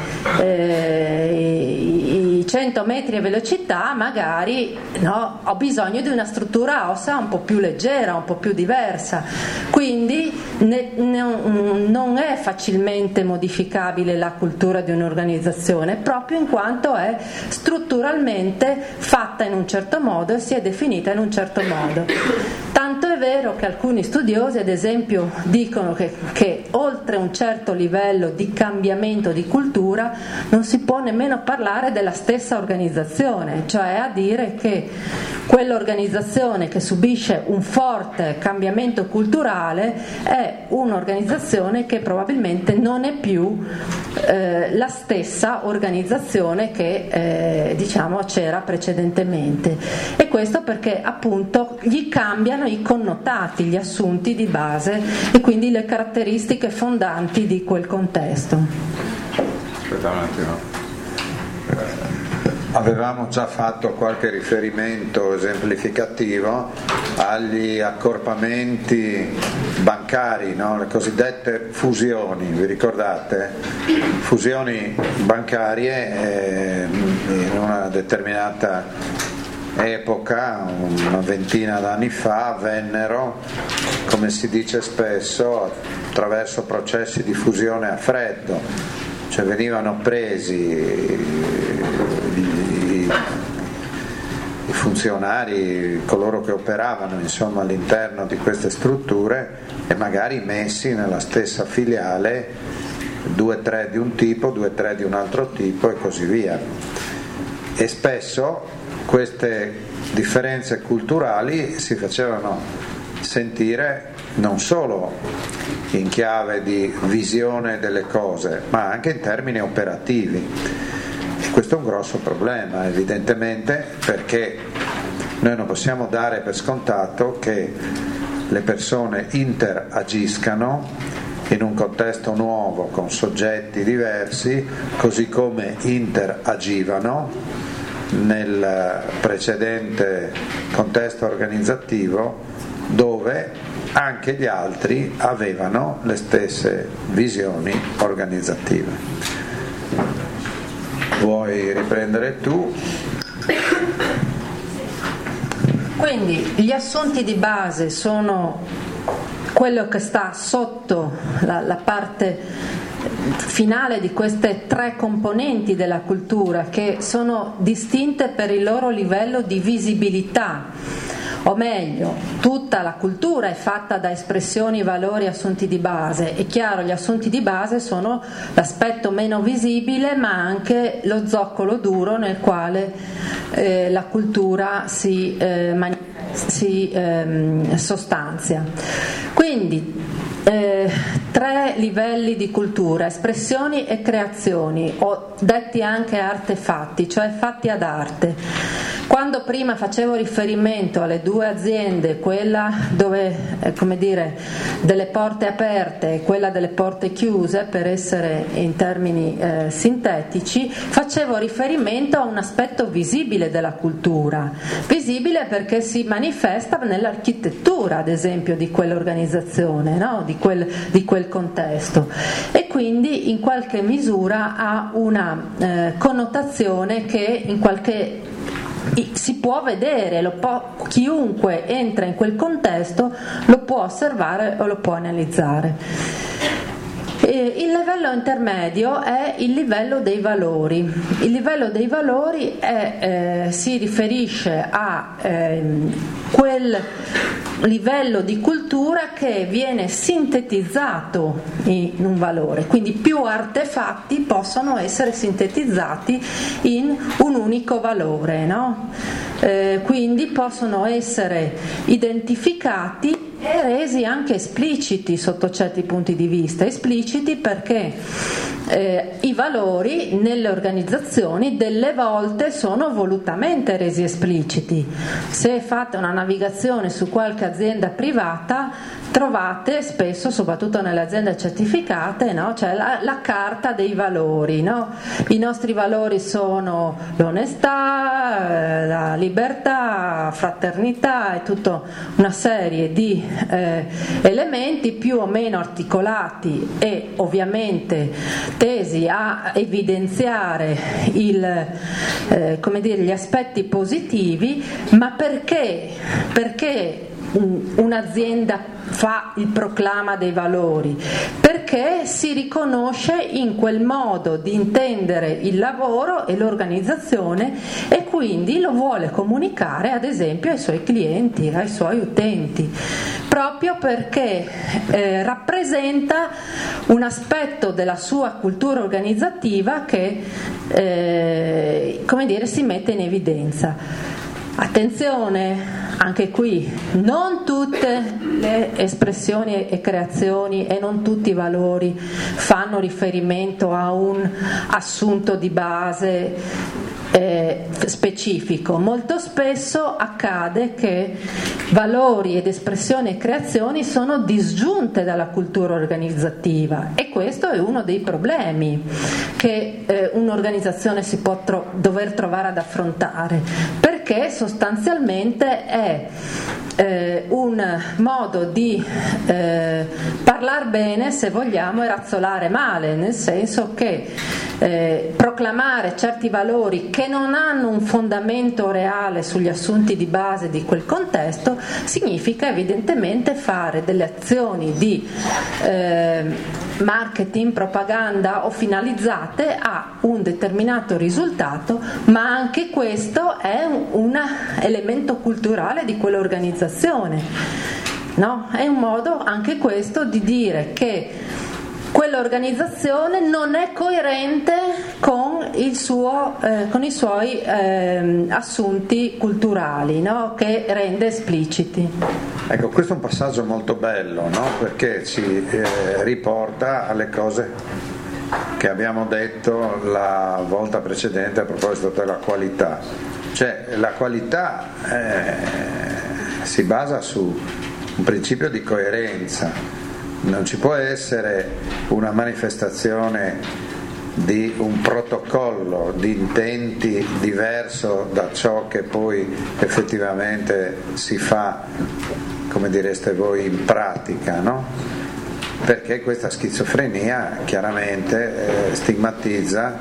i 100 metri a velocità, magari no, ho bisogno di una struttura ossea un po' più leggera, un po' più diversa, quindi non è facilmente modificabile la cultura di un'organizzazione, proprio in quanto è strutturalmente fatta in un certo modo e si è definita in un certo modo. Tanto è vero che alcuni studiosi, ad esempio, dicono che oltre un certo livello di cambiamento di cultura non si può nemmeno parlare della stessa organizzazione, cioè a dire che quell'organizzazione che subisce un forte cambiamento culturale è un'organizzazione che probabilmente non è più la stessa organizzazione che diciamo c'era precedentemente, e questo perché appunto gli cambiano i connotati, gli assunti di base e quindi le caratteristiche fondanti di quel contesto. Aspetta un attimo. Avevamo già fatto qualche riferimento esemplificativo agli accorpamenti bancari, no? Le cosiddette fusioni, vi ricordate? Fusioni bancarie in una determinata epoca, una ventina d'anni fa, avvennero, come si dice spesso, attraverso processi di fusione a freddo, cioè venivano presi i funzionari, coloro che operavano insomma all'interno di queste strutture, e magari messi nella stessa filiale 2-3 di un tipo, 2-3 di un altro tipo e così via. E spesso queste differenze culturali si facevano sentire non solo in chiave di visione delle cose, ma anche in termini operativi. E questo è un grosso problema, evidentemente, perché noi non possiamo dare per scontato che le persone interagiscano in un contesto nuovo con soggetti diversi, così come interagivano nel precedente contesto organizzativo, dove anche gli altri avevano le stesse visioni organizzative. Vuoi riprendere tu? Quindi gli assunti di base sono quello che sta sotto la parte finale di queste tre componenti della cultura, che sono distinte per il loro livello di visibilità, o meglio, tutta la cultura è fatta da espressioni, valori, assunti di base. È chiaro, gli assunti di base sono l'aspetto meno visibile, ma anche lo zoccolo duro nel quale la cultura si sostanzia. Quindi tre livelli di cultura: espressioni e creazioni, o detti anche artefatti, cioè fatti ad arte. Quando prima facevo riferimento alle due aziende, quella dove delle porte aperte e quella delle porte chiuse, per essere in termini sintetici, facevo riferimento a un aspetto visibile della cultura, visibile perché si manifesta nell'architettura, ad esempio, di quell'organizzazione, no? di quel contesto, e quindi in qualche misura ha una connotazione che si può vedere, chiunque entra in quel contesto lo può osservare o lo può analizzare. Il livello intermedio è il livello dei valori. Il livello dei valori si riferisce a quel livello di cultura che viene sintetizzato in un valore, quindi più artefatti possono essere sintetizzati in un unico valore, no? Quindi possono essere identificati e resi anche espliciti sotto certi punti di vista. Espliciti perché i valori nelle organizzazioni delle volte sono volutamente resi espliciti. Se fate una navigazione su qualche azienda privata, trovate spesso, soprattutto nelle aziende certificate, no? C'è la carta dei valori, no? I nostri valori sono l'onestà, la libertà, fraternità e tutta una serie di elementi più o meno articolati e ovviamente tesi a evidenziare gli aspetti positivi. Ma perché un'azienda fa il proclama dei valori? Perché si riconosce in quel modo di intendere il lavoro e l'organizzazione e quindi lo vuole comunicare, ad esempio, ai suoi clienti, ai suoi utenti, proprio perché rappresenta un aspetto della sua cultura organizzativa che si mette in evidenza. Attenzione, anche qui, non tutte le espressioni e creazioni e non tutti i valori fanno riferimento a un assunto di base specifico. Molto spesso accade che valori ed espressioni e creazioni sono disgiunte dalla cultura organizzativa, e questo è uno dei problemi che un'organizzazione si può dover trovare ad affrontare, perché sostanzialmente è un modo di parlare bene, se vogliamo, e razzolare male, nel senso che proclamare certi valori che non hanno un fondamento reale sugli assunti di base di quel contesto significa evidentemente fare delle azioni di marketing, propaganda o finalizzate a un determinato risultato, ma anche questo è un elemento culturale di quell'organizzazione, no? È un modo anche questo di dire che quell'organizzazione non è coerente con i suoi assunti culturali, no? Che rende espliciti. Ecco, questo è un passaggio molto bello, no? Perché ci riporta alle cose che abbiamo detto la volta precedente a proposito della qualità. Cioè, la qualità si basa su un principio di coerenza. Non ci può essere una manifestazione di un protocollo di intenti diverso da ciò che poi effettivamente si fa, come direste voi, in pratica, no? Perché questa schizofrenia chiaramente stigmatizza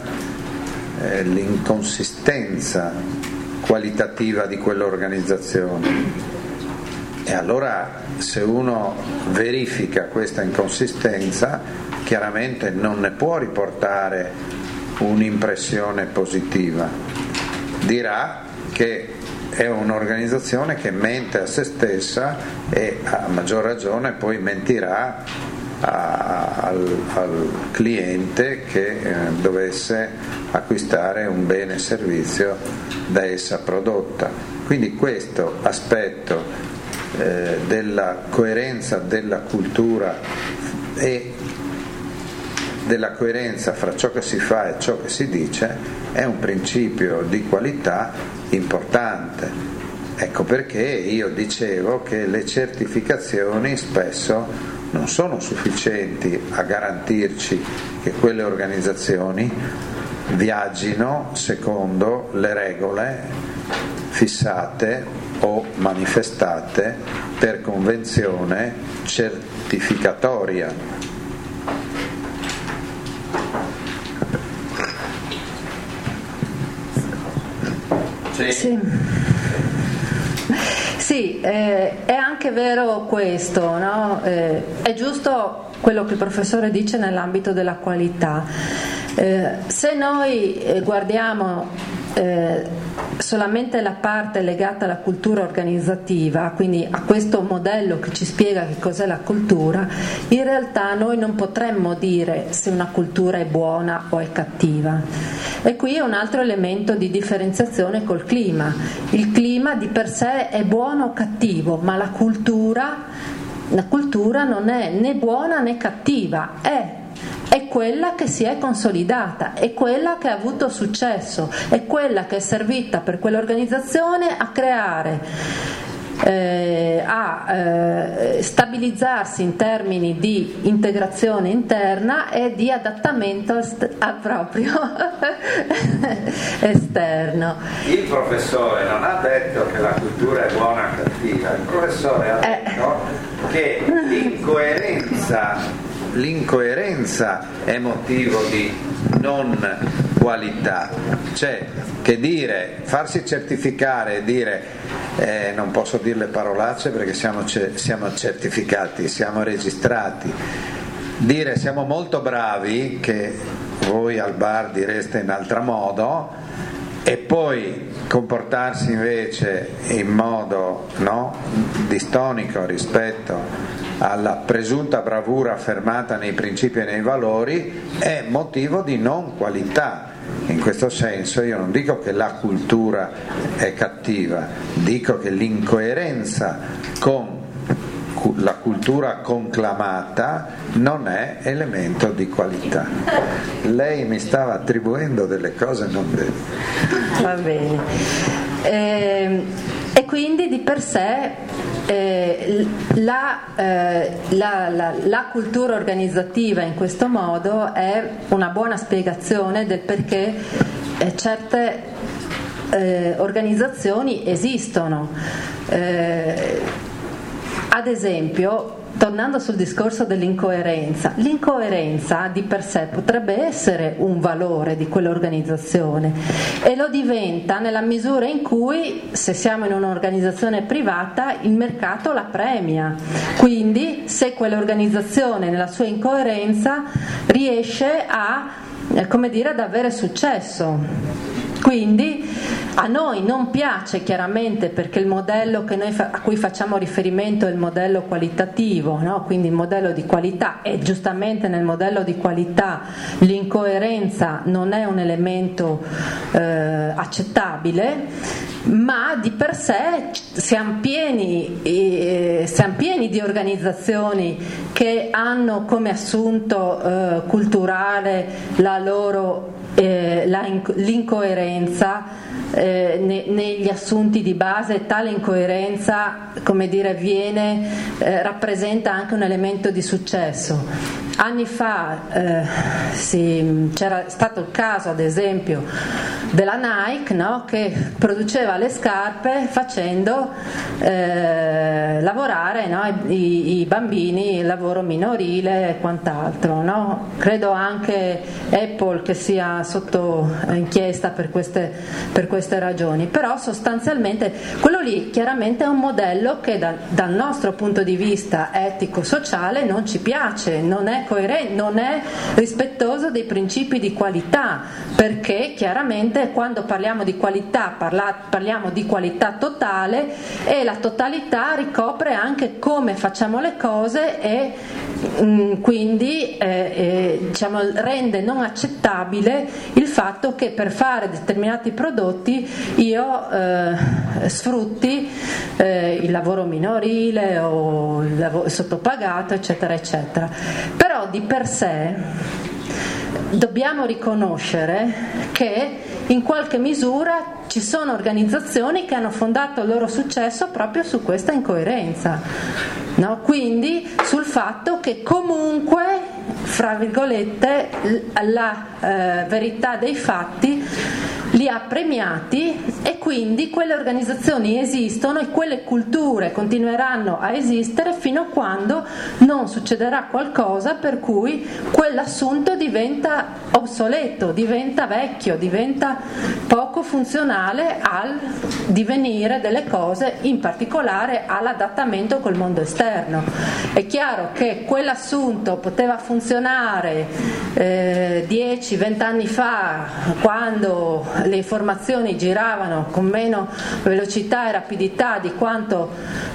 l'inconsistenza qualitativa di quell'organizzazione. E allora se uno verifica questa inconsistenza, chiaramente non ne può riportare un'impressione positiva, dirà che è un'organizzazione che mente a se stessa e a maggior ragione poi mentirà al cliente che dovesse acquistare un bene e servizio da essa prodotta. Quindi questo aspetto della coerenza della cultura e della coerenza fra ciò che si fa e ciò che si dice è un principio di qualità importante. Ecco perché io dicevo che le certificazioni spesso non sono sufficienti a garantirci che quelle organizzazioni viaggino secondo le regole fissate o manifestate per convenzione certificatoria. Sì. Sì, è anche vero questo, no? È giusto quello che il professore dice nell'ambito della qualità. Se noi guardiamo solamente la parte legata alla cultura organizzativa, quindi a questo modello che ci spiega che cos'è la cultura, in realtà noi non potremmo dire se una cultura è buona o è cattiva. E qui è un altro elemento di differenziazione col clima. Il clima di per sé è buono o cattivo, ma la cultura non è né buona né cattiva, è quella che si è consolidata, è quella che ha avuto successo, è quella che è servita per quell'organizzazione a creare, a stabilizzarsi in termini di integrazione interna e di adattamento al proprio esterno. Il professore non ha detto che la cultura è buona o cattiva, il professore ha detto che l'incoerenza è motivo di non qualità, cioè che dire, farsi certificare e dire non posso dire le parolacce perché siamo certificati, siamo registrati, dire siamo molto bravi, che voi al bar direste in altro modo, e poi comportarsi invece in modo distonico rispetto alla presunta bravura affermata nei principi e nei valori, è motivo di non qualità. In questo senso io non dico che la cultura è cattiva, dico che l'incoerenza con la cultura conclamata non è elemento di qualità. Lei mi stava attribuendo delle cose non vere. Va bene. E quindi di per sé la cultura organizzativa in questo modo è una buona spiegazione del perché certe organizzazioni esistono. Ad esempio, tornando sul discorso dell'incoerenza, l'incoerenza di per sé potrebbe essere un valore di quell'organizzazione e lo diventa nella misura in cui, se siamo in un'organizzazione privata, il mercato la premia. Quindi se quell'organizzazione nella sua incoerenza riesce ad avere successo. Quindi a noi non piace chiaramente, perché il modello che a cui facciamo riferimento è il modello qualitativo, no? Quindi il modello di qualità, e giustamente nel modello di qualità l'incoerenza non è un elemento accettabile, ma di per sé siamo pieni di organizzazioni che hanno come assunto culturale l'incoerenza negli assunti di base. Tale incoerenza, rappresenta anche un elemento di successo. anni fa c'era stato il caso, ad esempio, della Nike, no? Che produceva le scarpe facendo lavorare, no? I bambini, il lavoro minorile e quant'altro, no? Credo anche Apple che sia sotto inchiesta per queste ragioni, però sostanzialmente quello lì chiaramente è un modello che dal nostro punto di vista etico-sociale non ci piace, non è coerente, non è rispettoso dei principi di qualità, perché chiaramente quando parliamo di qualità parliamo di qualità totale, e la totalità ricopre anche come facciamo le cose e quindi diciamo, rende non accettabile il fatto che per fare determinati prodotti io sfrutti il lavoro minorile o il lavoro sottopagato, eccetera eccetera. Però di per sé dobbiamo riconoscere che in qualche misura ci sono organizzazioni che hanno fondato il loro successo proprio su questa incoerenza, no? Quindi sul fatto che comunque, fra virgolette, la verità dei fatti li ha premiati, e quindi quelle organizzazioni esistono e quelle culture continueranno a esistere fino a quando non succederà qualcosa per cui quell'assunto diventa obsoleto, diventa vecchio, diventa poco funzionale al divenire delle cose, in particolare all'adattamento col mondo esterno. È chiaro che quell'assunto poteva funzionare 10-20 anni fa, quando le informazioni giravano con meno velocità e rapidità di quanto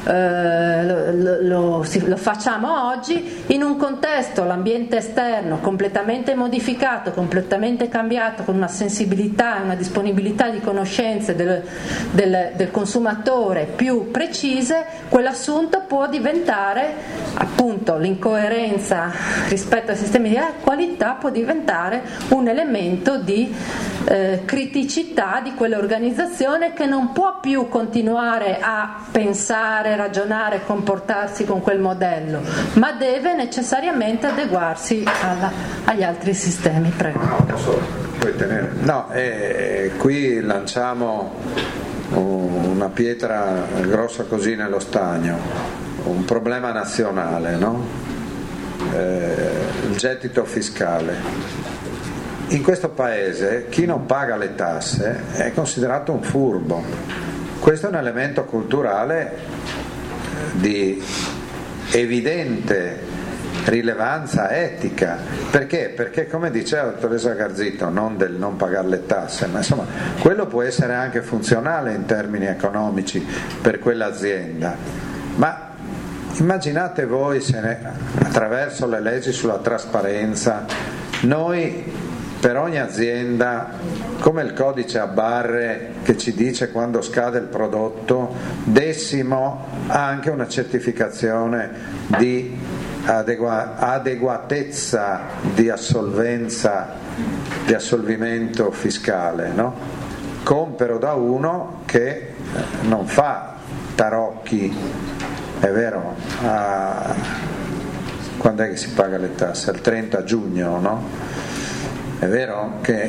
lo facciamo oggi, in un contesto, l'ambiente esterno completamente modificato, completamente cambiato, con una sensibilità e una disponibilità di conoscenze del consumatore più precise. Quell'assunto può diventare, appunto, l'incoerenza rispetto ai sistemi di qualità può diventare un elemento di criticità di quell'organizzazione, che non può più continuare a pensare, ragionare, comportarsi con quel modello, ma deve necessariamente adeguarsi agli altri sistemi. Prego. No, qui lanciamo una pietra grossa così nello stagno, un problema nazionale, no? Il gettito fiscale. In questo paese chi non paga le tasse è considerato un furbo. Questo è un elemento culturale di evidente rilevanza etica. Perché? Perché, come diceva la dottoressa Garzito, non del non pagare le tasse, ma insomma quello può essere anche funzionale in termini economici per quell'azienda. Ma immaginate voi se attraverso le leggi sulla trasparenza noi per ogni azienda, come il codice a barre che ci dice quando scade il prodotto, dessimo anche una certificazione di adeguatezza di assolvenza, di assolvimento fiscale, no? Compero da uno che non fa tarocchi, è vero, quando è che si paga le tasse? Il 30 giugno, no? È vero che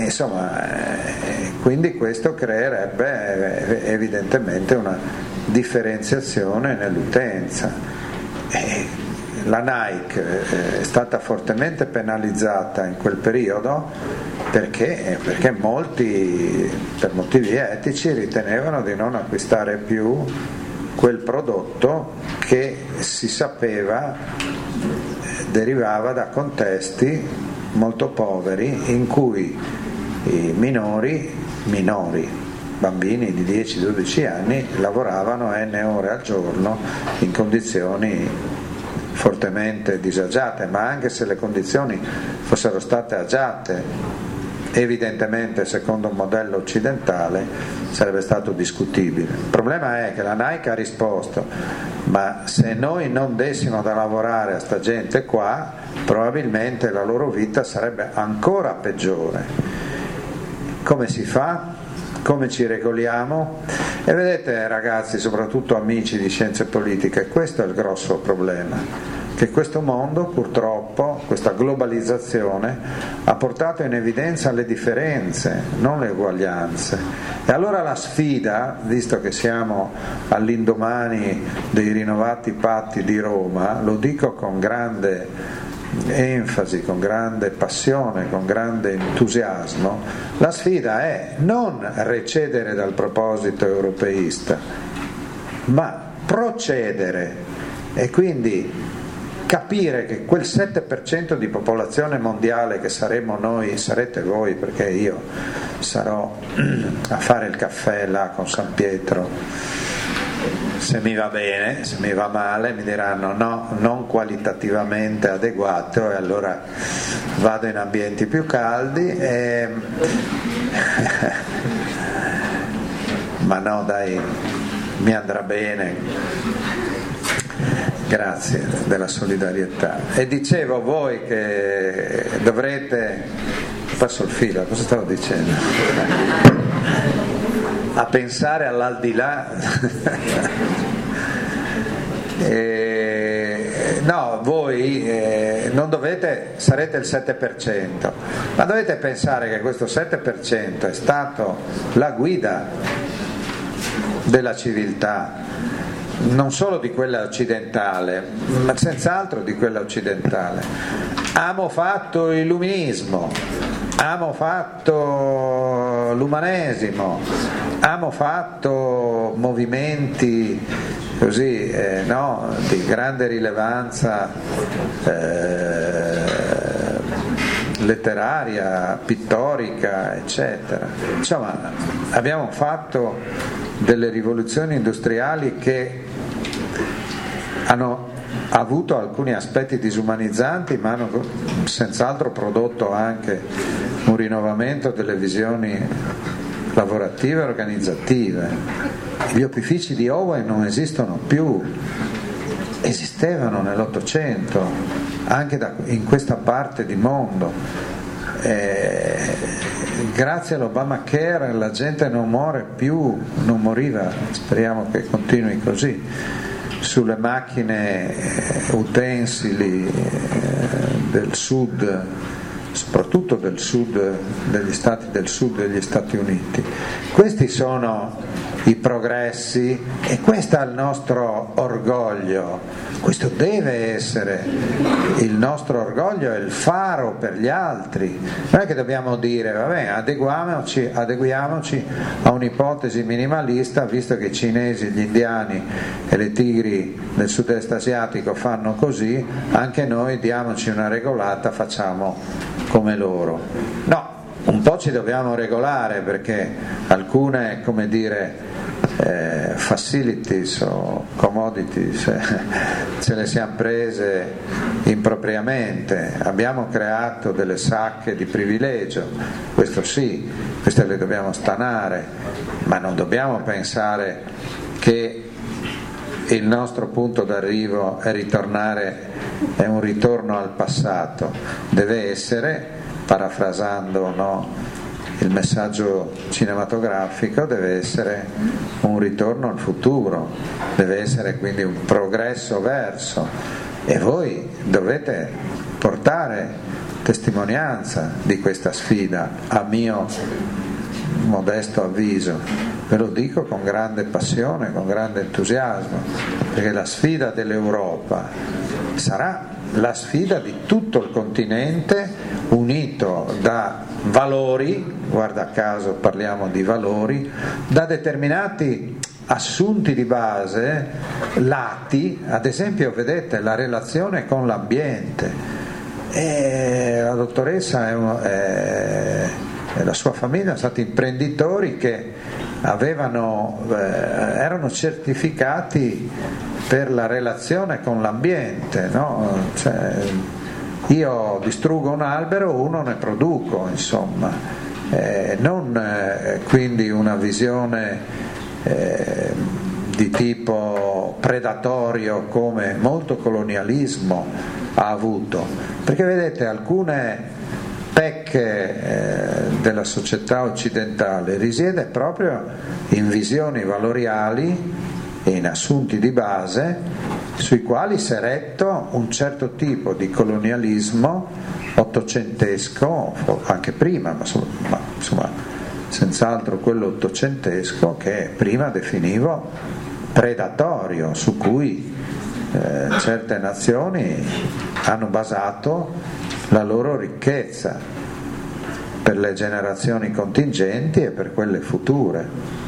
quindi questo creerebbe evidentemente una differenziazione nell'utenza. La Nike è stata fortemente penalizzata in quel periodo perché molti, per motivi etici, ritenevano di non acquistare più quel prodotto che si sapeva derivava da contesti molto poveri in cui i minori, bambini di 10-12 anni, lavoravano n ore al giorno in condizioni fortemente disagiate, ma anche se le condizioni fossero state agiate, evidentemente secondo un modello occidentale sarebbe stato discutibile. Il problema è che la Nike ha risposto: ma se noi non dessimo da lavorare a sta gente qua, probabilmente la loro vita sarebbe ancora peggiore. Come si fa? Come ci regoliamo? E vedete, ragazzi, soprattutto amici di scienze politiche, questo è il grosso problema, che questo mondo, purtroppo, questa globalizzazione ha portato in evidenza le differenze, non le uguaglianze. E allora la sfida, visto che siamo all'indomani dei rinnovati patti di Roma, lo dico con grande enfasi, con grande passione, con grande entusiasmo, la sfida è non recedere dal proposito europeista, ma procedere e quindi capire che quel 7% di popolazione mondiale che saremo noi, sarete voi, perché io sarò a fare il caffè là con San Pietro, se mi va bene, se mi va male mi diranno no, non qualitativamente adeguato, e allora vado in ambienti più caldi ma no dai, mi andrà bene. Grazie della solidarietà. E dicevo voi che dovrete, passo il filo, cosa stavo dicendo? A pensare all'aldilà. No, voi non dovete, sarete il 7%, ma dovete pensare che questo 7% è stato la guida della civiltà, non solo di quella occidentale, ma senz'altro di quella occidentale. Abbiamo fatto l'illuminismo, abbiamo fatto l'umanesimo, abbiamo fatto movimenti così di grande rilevanza letteraria, pittorica, eccetera. Insomma, abbiamo fatto delle rivoluzioni industriali che hanno avuto alcuni aspetti disumanizzanti, ma hanno senz'altro prodotto anche un rinnovamento delle visioni lavorative e organizzative. Gli opifici di Owen non esistono più, esistevano nell'Ottocento anche in questa parte di mondo. Grazie all'Obamacare la gente non muore più, non moriva, speriamo che continui così, sulle macchine utensili del sud, soprattutto del sud, degli stati del sud degli Stati Uniti. Questi sono i progressi e questo è il nostro orgoglio, questo deve essere il nostro orgoglio, è il faro per gli altri. Non è che dobbiamo dire vabbè, adeguiamoci a un'ipotesi minimalista, visto che i cinesi, gli indiani e le tigri del sud-est asiatico fanno così, anche noi diamoci una regolata, facciamo come loro. No, un po' ci dobbiamo regolare, perché alcune, come dire, facilities o commodities ce le siamo prese impropriamente, abbiamo creato delle sacche di privilegio, questo sì, queste le dobbiamo stanare, ma non dobbiamo pensare che il nostro punto d'arrivo è un ritorno al passato, deve essere, parafrasando il messaggio cinematografico, deve essere un ritorno al futuro, deve essere quindi un progresso verso, e voi dovete portare testimonianza di questa sfida, a mio modesto avviso, ve lo dico con grande passione, con grande entusiasmo, perché la sfida dell'Europa sarà la sfida di tutto il continente unito da valori, guarda caso parliamo di valori, da determinati assunti di base, lati, ad esempio vedete la relazione con l'ambiente, e la dottoressa e la sua famiglia sono stati imprenditori che erano certificati per la relazione con l'ambiente, no? Cioè, io distruggo un albero, uno ne produco, insomma, non quindi una visione di tipo predatorio come molto colonialismo ha avuto, perché vedete alcune pecche della società occidentale risiede proprio in visioni valoriali e in assunti di base sui quali si è retto un certo tipo di colonialismo ottocentesco, anche prima, ma insomma senz'altro quello ottocentesco che prima definivo predatorio, su cui certe nazioni hanno basato la loro ricchezza per le generazioni contingenti e per quelle future.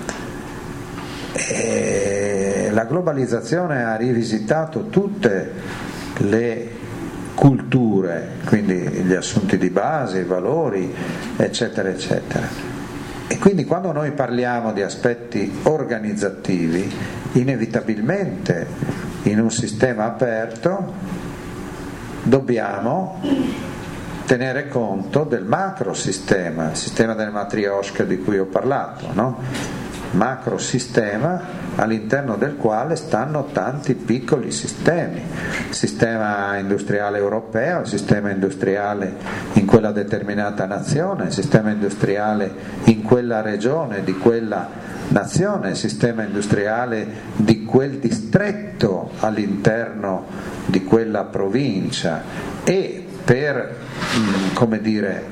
E la globalizzazione ha rivisitato tutte le culture, quindi gli assunti di base, i valori, eccetera, eccetera. E quindi quando noi parliamo di aspetti organizzativi, inevitabilmente in un sistema aperto dobbiamo tenere conto del macrosistema, il sistema delle matrioshka di cui ho parlato, no? Macrosistema all'interno del quale stanno tanti piccoli sistemi, il sistema industriale europeo, il sistema industriale in quella determinata nazione, il sistema industriale in quella regione di quella nazione, il sistema industriale di quel distretto all'interno di quella provincia e per, come dire,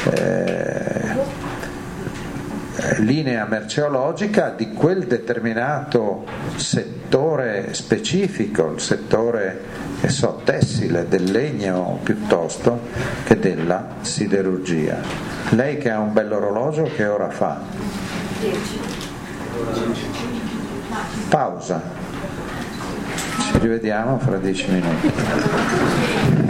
linea merceologica di quel determinato settore specifico, il settore tessile, del legno piuttosto che della siderurgia. Lei che ha un bell'orologio, che ora fa? 10. Pausa. Ci rivediamo fra 10 minuti.